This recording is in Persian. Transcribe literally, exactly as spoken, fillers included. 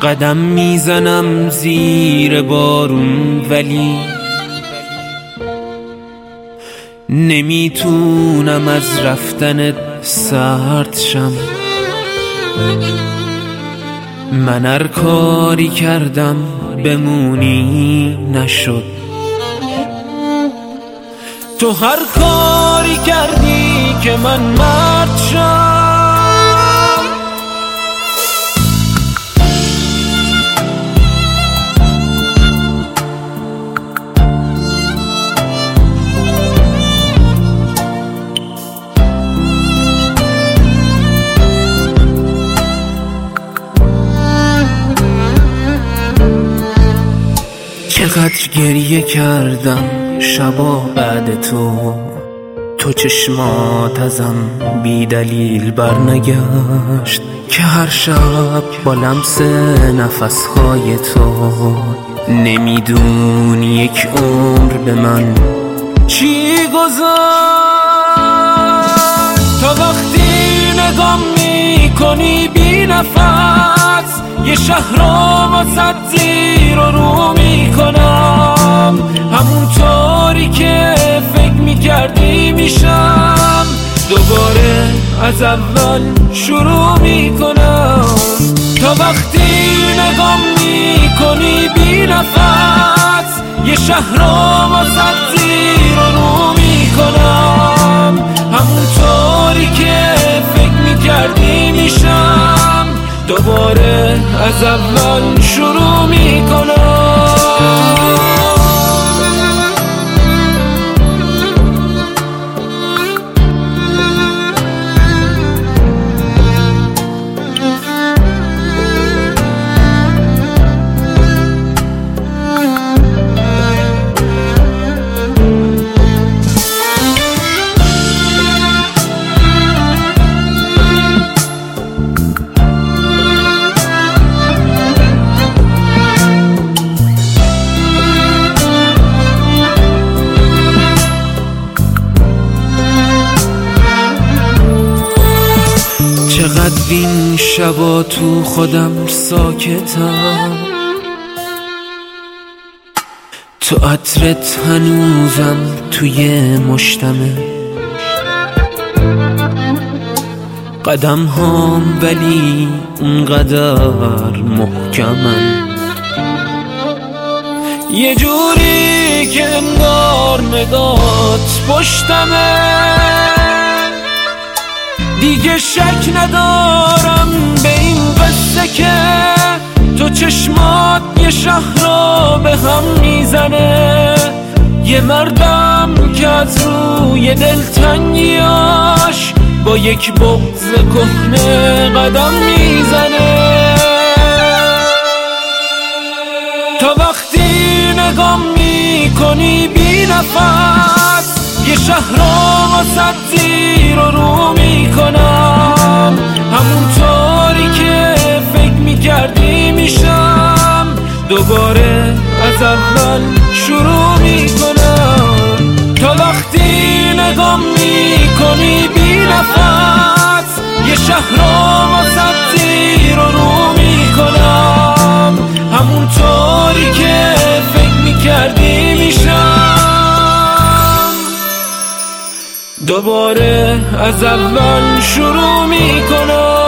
قدم میزنم زیر بارون ولی نمیتونم از رفتنت سرد شم. من هر کاری کردم بمونی نشد، تو هر کاری کردی که من مرد شم. چقدر گریه کردم شبا بعد تو، تو چشمات ازم بی دلیل برنگشت که هر شب با لمس نفسهای تو نمیدونی یک عمر به من چی گذاشت. تا وقتی نگام میکنی بی نفس یه شهر رو واسه زیر و رو میکنم، همونطوری که فکر میکردی میشم، دوباره از اول شروع میکنم. تا وقتی نگام میکنی بی نفس یه شهر رو واسه زیر و رو میکنم، همونطوری که فکر میکردی میشم، دوباره از اول شروع میکنم. چقدر این شبا تو خودم ساکتم، تو عطرت هنوزم توی مشتمه، قدم هام ولی اونقدر محکمن، یه جوری که انگار نگات پشتمه. دیگه شک ندارم به این قصه که تو چشمات یه شهر رو به هم میزنه، یه مردم که از روی دلتنگیاش با یک بغض کهنه قدم میزنه. تا وقتی نگام میکنی بی نفس یه شهر رو واسه زیر و رو میکنم، همونطوری که فکر میکردی میشم، دوباره از اول شروع میکنم. تا وقتی نگام میکنی بی نفس یه شهر رو واسه زیر و رو میکنم، همونطوری که فکر میکردی میشم، دوباره از اول شروع میکنم.